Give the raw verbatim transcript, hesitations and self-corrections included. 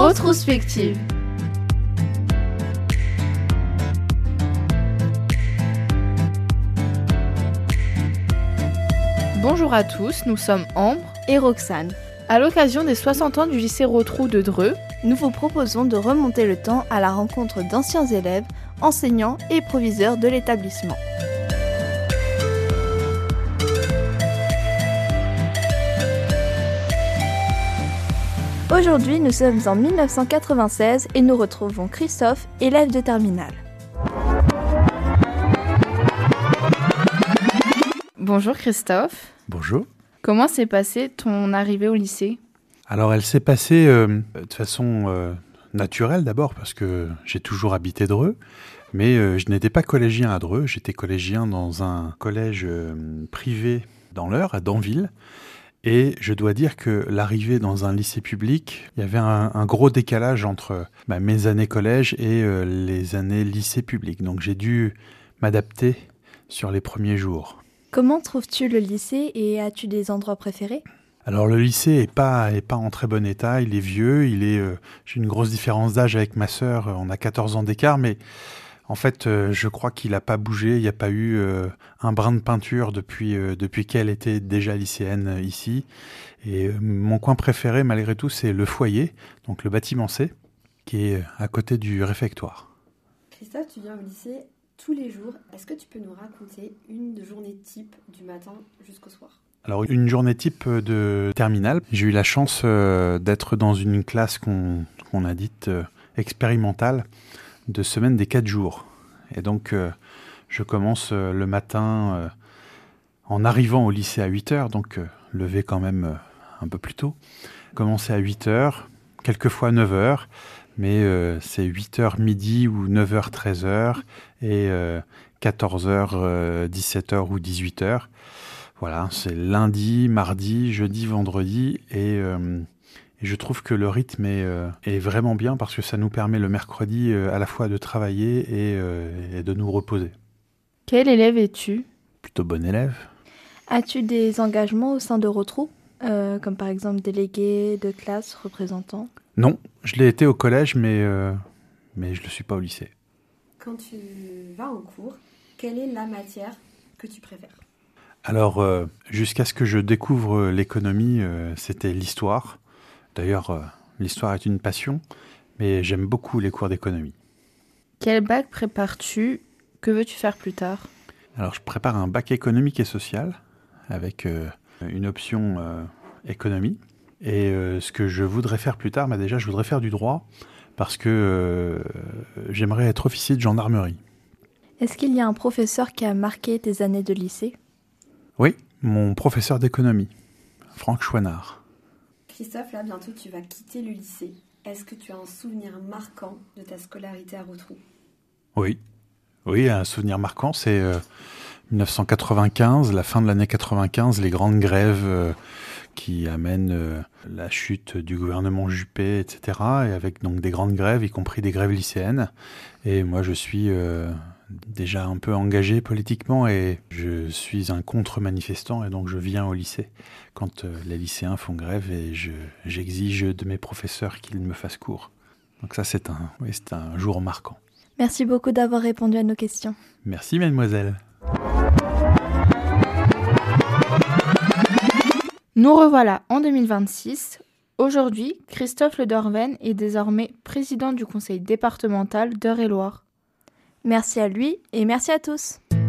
Retrospective. Bonjour à tous, nous sommes Ambre et Roxane. À l'occasion des soixante ans du lycée Rotrou de Dreux, nous vous proposons de remonter le temps à la rencontre d'anciens élèves, enseignants et proviseurs de l'établissement. Aujourd'hui, nous sommes en mille neuf cent quatre-vingt-seize et nous retrouvons Christophe, élève de terminale. Bonjour Christophe. Bonjour. Comment s'est passée ton arrivée au lycée ? Alors elle s'est passée euh, de façon euh, naturelle d'abord parce que j'ai toujours habité Dreux, mais euh, je n'étais pas collégien à Dreux, j'étais collégien dans un collège euh, privé dans l'Eure, à Danville. Et je dois dire que l'arrivée dans un lycée public, il y avait un, un gros décalage entre bah, mes années collège et euh, les années lycée public. Donc j'ai dû m'adapter sur les premiers jours. Comment trouves-tu le lycée et as-tu des endroits préférés ? Alors le lycée est pas est pas en très bon état, il est vieux, il est euh, j'ai une grosse différence d'âge avec ma sœur, on a quatorze ans d'écart, mais en fait euh, je crois qu'il n'a pas bougé, il n'y a pas eu euh, un brin de peinture depuis euh, depuis qu'elle était déjà lycéenne euh, ici. Et euh, mon coin préféré malgré tout c'est le foyer, donc le bâtiment C, qui est à côté du réfectoire. Christophe, tu viens au lycée tous les jours. Est-ce que tu peux nous raconter une journée type du matin jusqu'au soir ? Alors, une journée type de terminale. J'ai eu la chance euh, d'être dans une classe qu'on, qu'on a dite euh, expérimentale de semaine des quatre jours. Et donc, euh, je commence euh, le matin euh, en arrivant au lycée à huit heures, donc euh, lever quand même euh, un peu plus tôt. Commencer à huit heures, quelquefois neuf heures, mais euh, c'est huit heures midi ou neuf heures treize heures et euh, quatorze heures euh, dix-sept heures ou dix-huit heures. Voilà, c'est lundi, mardi, jeudi, vendredi et, euh, et je trouve que le rythme est, euh, est vraiment bien parce que ça nous permet le mercredi euh, à la fois de travailler et, euh, et de nous reposer. Quel élève es-tu ? Plutôt bon élève. As-tu des engagements au sein de Rotrou, euh, comme par exemple délégué de classe, représentant ? Non, je l'ai été au collège mais, euh, mais je ne le suis pas au lycée. Quand tu vas en cours, quelle est la matière que tu préfères ? Alors, euh, jusqu'à ce que je découvre l'économie, euh, c'était l'histoire. D'ailleurs, euh, l'histoire est une passion, mais j'aime beaucoup les cours d'économie. Quel bac prépares-tu ? Que veux-tu faire plus tard ? Alors, je prépare un bac économique et social avec euh, une option euh, économie. Et euh, ce que je voudrais faire plus tard, bah déjà, je voudrais faire du droit parce que euh, j'aimerais être officier de gendarmerie. Est-ce qu'il y a un professeur qui a marqué tes années de lycée ? Oui, mon professeur d'économie, Franck Chouinard. Christophe, là, bientôt, tu vas quitter le lycée. Est-ce que tu as un souvenir marquant de ta scolarité à Rotrou ? Oui, oui, un souvenir marquant, c'est euh, dix-neuf cent quatre-vingt-quinze, la fin de l'année quatre-vingt-quinze, les grandes grèves euh, qui amènent euh, la chute du gouvernement Juppé, et cetera. Et avec donc des grandes grèves, y compris des grèves lycéennes. Et moi, je suis... Euh, déjà un peu engagé politiquement et je suis un contre-manifestant et donc je viens au lycée quand euh, les lycéens font grève et je, j'exige de mes professeurs qu'ils me fassent cours. Donc ça c'est un, oui, c'est un jour marquant. Merci beaucoup d'avoir répondu à nos questions. Merci mademoiselle. Nous revoilà en deux mille vingt-six. Aujourd'hui, Christophe Le Dorven est désormais président du conseil départemental d'Eure-et-Loir. Merci à lui et merci à tous.